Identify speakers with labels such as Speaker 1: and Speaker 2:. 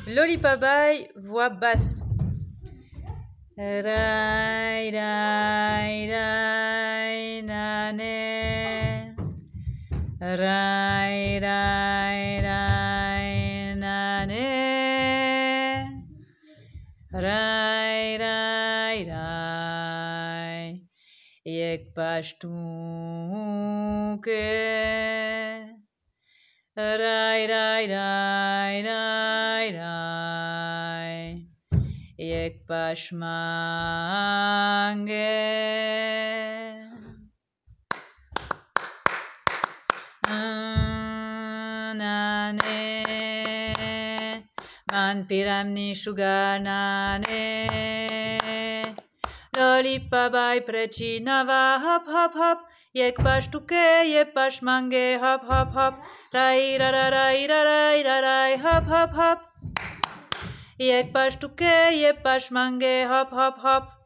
Speaker 1: Lolipabai, voix basse. Rai, rai, rai, nane. Rai, rai, rai, nane. Rai, rai, rai. Yek pashtuke. Rai, rai, rai, rai, rai. Yek pashmange. Nane. Man piramni shuganane. Lolipabai prechinava hop hop hop. Yek pashtuke ye pashmange hop hop hop. Rai ra ra rai ra rai ra rai hop hop hop. Yek pashtuke ye pashmange hop hop hop.